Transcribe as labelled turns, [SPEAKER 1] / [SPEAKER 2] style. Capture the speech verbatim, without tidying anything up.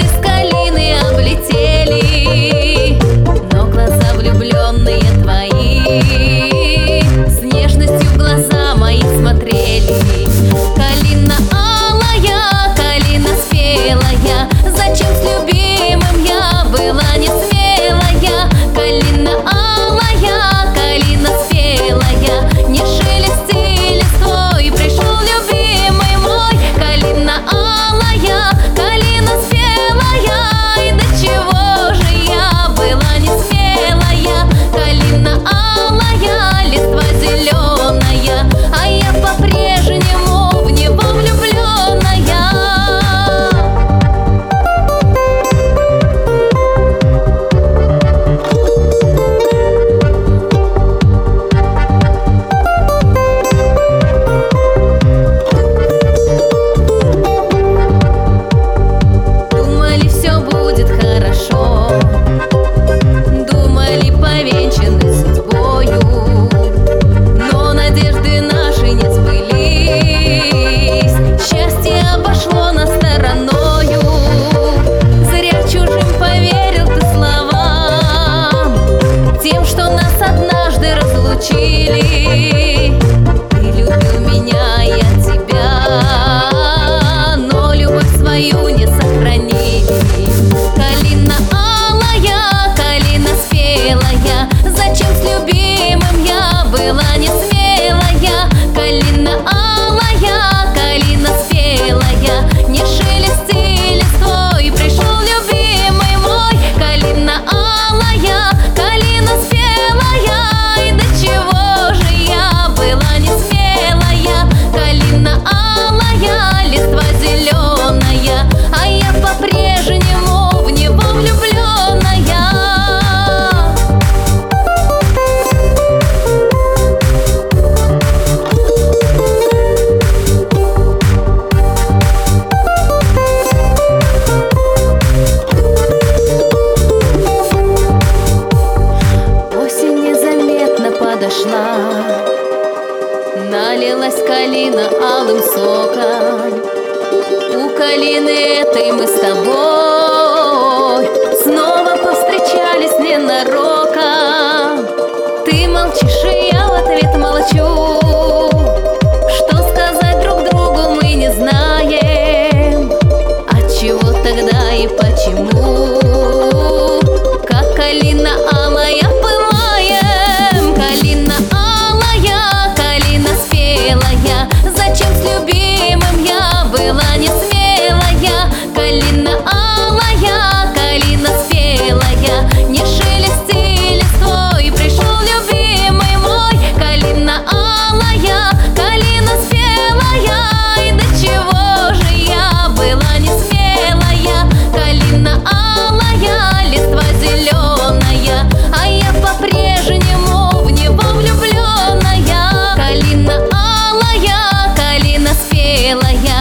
[SPEAKER 1] Звезды с калины облетели, но глаза влюбленные твои с нежностью в глаза мои смотрели. Калина алая, калина спелая, зачем с любимым я была не смелая? Калина алая, калина спелая, не шелести листвой, пришел любимый мой. Калина алая, калина спелая, и до чего же я была не смелая? Калина алая, листва зеленая, а я по-прежнему в него влюбленная. Думали, все будет хорошо, думали, повенчаны судьбою, но надежды наши не сбылись, счастье обошло нас стороною. Зря чужим поверил ты словам, тем, что нас однажды разлучили. Ты любил меня, я тебя, но любовь свою не сохранили. Калина алая, калина спелая, зачем с любимым я была не смелая? Калина алая, калина спелая, не шелести листвой, пришел любимый мой. Калина алая, калина спелая, и до чего же я была не смелая? Калина алая, листва зеленая, а я по-прежнему в него влюбленная. Осень незаметно подошла, налилась калина алым соком. У калины этой мы с тобой снова повстречались ненароком. Ты молчишь, и я в ответ молчу. Что сказать друг другу мы не знаем, отчего тогда и почему. Как калина алая пылаем, калина алая, калина спелая, зачем с любимым я была не смелая? Калина алая, калина спелая, не шелести листвой, пришел любимый мой. Калина алая, калина спелая, и до чего же я была не смелая? Калина алая, листва зеленая, а я по-прежнему в него влюбленная. Калина алая, калина спелая,